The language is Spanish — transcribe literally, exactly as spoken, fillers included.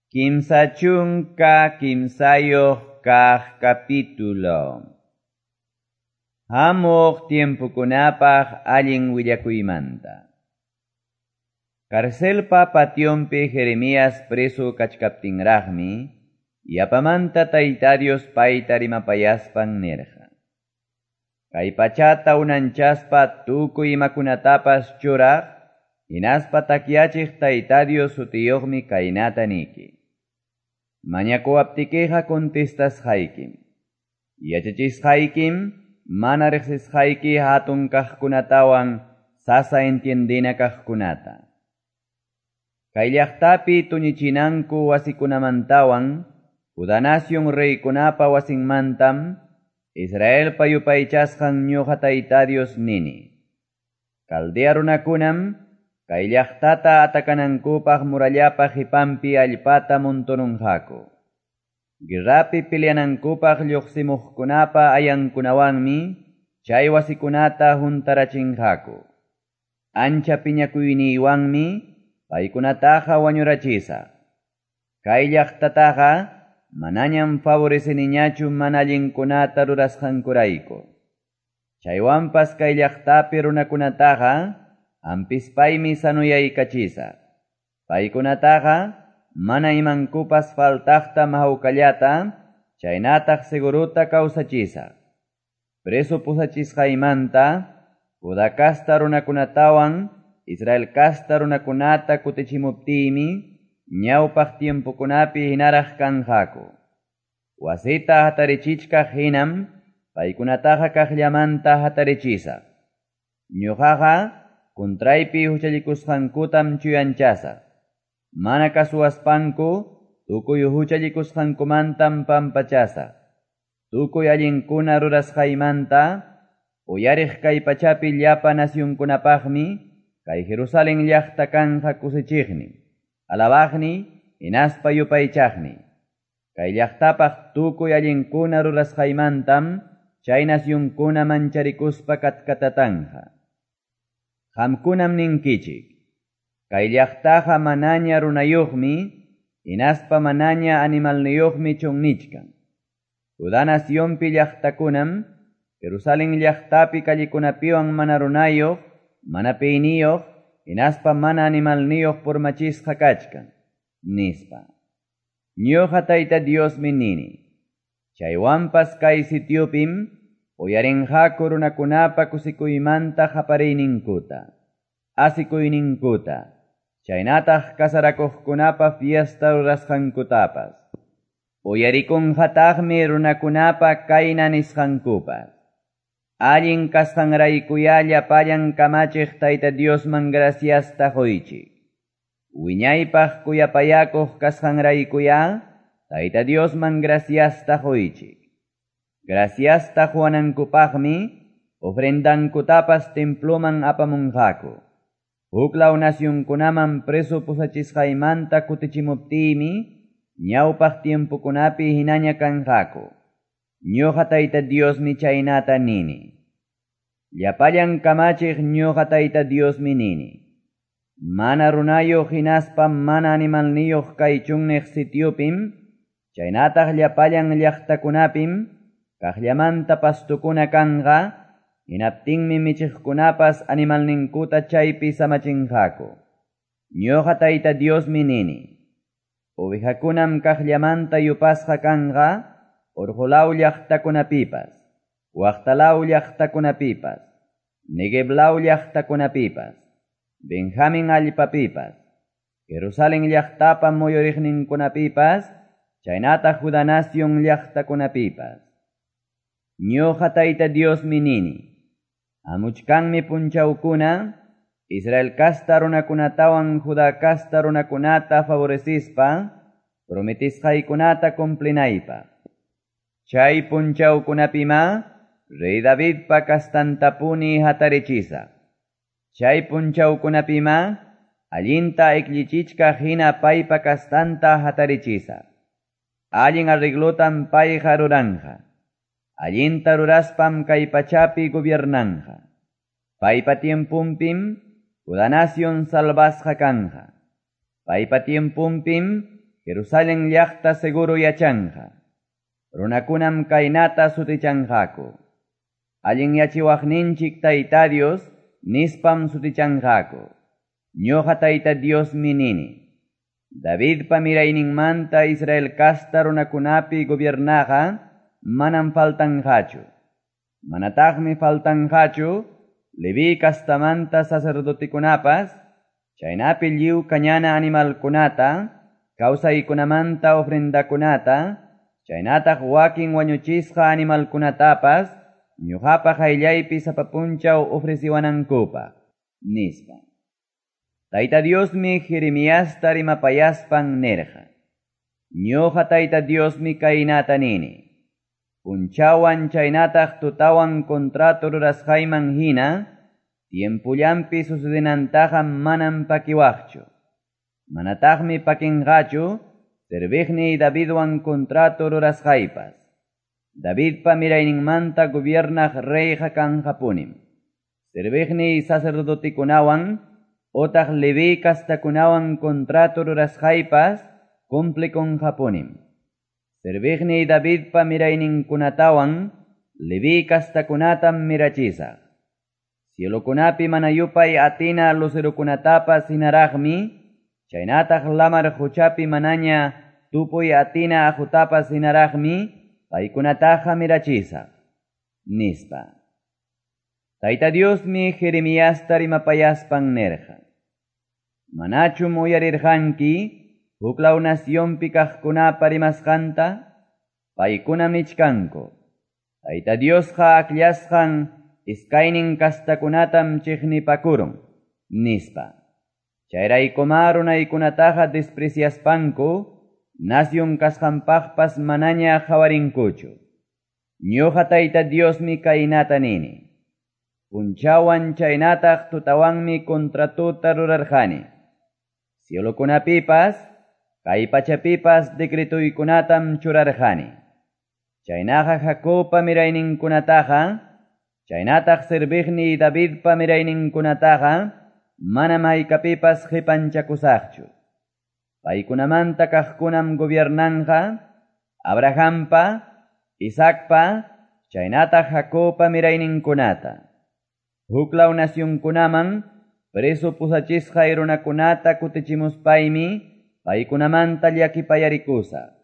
Kimsa chunka kimsayoh kah capítulo. Hamoq tiempukunapaq allin willakuymanta. Karcelpa patiompi Jeremías preso kachkaptinraqmi, yapamanta Tayta Dios payta rimapayaspan nirqa. Kay pachata unanchaspa tukuy imakunatapas churaq, hinaspa takyachiq Tayta Dios sutiyoqmi kaynata niki. Mañakuaptikeqa contestasqaykim. Yachachisqaykim, mana riqsisqayki hatun kaqkunatawan sasa entiendina kaqkunata. Kay llaqtapi tuñichinanku wasikunamantawan, Juda nación reykunapa wasinmantam, Israel payupaychasqan ñuqa Tayta Dios nini. Caldea runakunam, kay llaqtata atakanankupaq murallapa qhipanpi allpata montonunqaku. Guerrapi peleanankupaq lluqsimuqkunapa ayankunawanmi, chay wasikunata juntarachinqaku. Ancha piñakuyniywanmi, paykunataqa wañurachisa. Kay llaqtataqa, manañam favoreceniñachu mana allinkunata rurasqankurayku. Chaywanpas kay llaqtapi runakunataqa, ampispaymi sanuyaykachisa. Paykunataqa, mana imankupas faltaqta mahawkallata, chaynataq seguruta kawsachisa. Preso pusachisqaymanta, Juda kasta runakunatawan, Israel kasta runakunata kutichimuptiymi, ñawpaq tiempukunapi hinaraq kanqaku. Wasita hatarichichkaq hinam, paykunataqa kaqllamanta hatarichisa. Ñuqaqa, Kuntraypi huchallikusqankutam chuyanchasa. Mana kasuwaspanku, tukuy huchallikusqankumantam pampachasa. Tukuy allinkuna rurasqaymanta, uyariq kay pachapi llapa nasyunkunapaqmi, kay Jerusalén llaqta kanja kusichiqni. Alabaqni, hinaspa yupaychaqni. Kay llaqtapaq tukuy allinkuna rurasqaymantam, chay nasyunkuna mancharikuspa katkatatanja. Qamkunam ninkichik, kay llaqtaqa manaña runayuqmi, hinaspa manaña animalniyuqmi chunnichkan. Juda nasyonpi llaqtakunam, Jerusalén llaqtapi kallikunapiwan mana runayuq, mana peyniyuq, hinaspa mana animalniyuq formachisqa kachkan, nispa. Ñuqa Tayta Diosmi nini. Chaywanpas kay sitiupim, uyarinqaku runakunapa kusikuymanta qapariyninkuta, asikuyninkuta, chaynataq kasarakuqkunapa fiesta rurasqankutapas. Uyarikunqataqmi runakunapa kayna nisqankupas. Allin kasqanraykuya llapallan kamachiq Tayta Diosman graciasta quychik. Wiñaypaq kuyapayakuq kasqanraykuya, Tayta Diosman graciasta quychik. Graciasta juanankupaqmi, ofrendankutapas temploman apamunqaku. Huklaw nasyunkunaman preso pusachisqaymanta kutichimuptiymi, ñawpaq tiempukunapi hinaña kanqaku. Ñuqa Tayta Diosmi chaynata nini. Llapallan kamachiq ñuqa Tayta Diosmi nini. Mana runayuq hinaspa mana animalniyuq kay chunniq sitiupim, chaynataq llapallan llaqtakunapim, kaqllamanta pastukuna kanqa, hinaptinmi michiqkunapas animalninkuta chaypi samachinqaku. Ñuqa Tayta Diosmi nini. Ovejakunam kaqllamanta yupasqa kanqa, urqulaw llaqtakunapipas, waqtalaw llaqtakunapipas, Negeblaw llaqtakunapipas, Benjamin allpapipas, Jerusalén llaqtapa muyuriqninkunapipas, chaynataq Juda nación llaqtakunapipas. Ñuqa Tayta Diosmi nini. Amuchkanmi punchawkuna, Israel kasta runakunatawan Juda kasta runakunata favorecispa, prometisqaykunata cumplinaypa. Chay punchawkunapima, Rey Davidpa kastantapuni hatarichisa. Chay punchawkunapima, allinta iklichichka hina paypa kastanta hatarichisa. Allin arreglotan payqa ruranja. Allinta ruraspam kay pachapi gobiernanja. Paypa tiempumpim, Juda nación salvasqa kanja. Paypa tiempumpim, Jerusalén llaqta seguro yachanja. Runakunam kainata sutichanjaku. Allin yachiwaqninchik Tayta Dios nispam sutichanjaku. Ñoqa Tayta Dios minini. David pa mirayninmanta Israel kasta runakunapi gobiernaja manam faltanjachu. Manataqmi faltanjachu Levi kastamanta sacerdotikunapas, chaynapi lliw kañana animalkunata, kawsaykunamanta ofrendakunata, chaynataq wakin wañuchisqa animalkunatapas, ñuqapa qayllaypi sapapunchaw ofreciwanankupaq, nispa. Tayta Diosmi Jeremiasta rimapayaspan nerja. Ñuqa Tayta Diosmi kaynata nini. Punchawan chaynataq tutawan contrato rurasqayman hina, tiempullampi sucedinantaqa manam pakiwaqchu. Manataqmi pakinqachu, serviqniy Davidwan contrato rurasqaypas. Davidpa mirayninmanta gobiernaq reyqa kanqapunim. Serviqniy sacerdotikunawan, otaq Levi kastakunawan contrato rurasqaypas, cumplikunqapunim. Serviqniy Davidpa mirayninkunatawan, Levi kastakunatam mirachisaq. Cielokunapi manayupay atina lucerukunatapas hinaraqmi, chaynataq lamar huchapi manaña tupuy atina ajutapas hinaraqmi, paykunataqa mirachisaq. Nispa. Tayta Diosmi Jeremiasta rimapayaspan nerja. Manachum uyarirqanki, huklaw nasyonpi kaqkunapa rimasqanta, paykunam nichkanku. Tayta Diosqa akllashqan iskaynin kastakunatam chiqnipakurun, nispa. Chayraykuma runaykunataqa despreciaspanku, nasyon kasqanpaqpas manaña qawarinkuchu. Ñuqa Tayta Diosmi kaynata nini. Punchawan chaynataq tutawanmi kontratuta rurarqani. Cielokunapipas, kay pachapipas decretuykunatam churarqani. Chaynaqa Jacobpa mirayninkunataqa, chaynataq serviqniy Davidpa mirayninkunataqa, manam haykapipas qipanchakusaqchu. Paykunamanta kaqkunam gobiernanqa, Abrahampa, Isaacpa, chaynataq Jacobpa mirayninkunata. Huklaw nasyunkunaman, preso pusachisqay runakunata kutichimuspaymi, paykunamanta llakipayarikusa.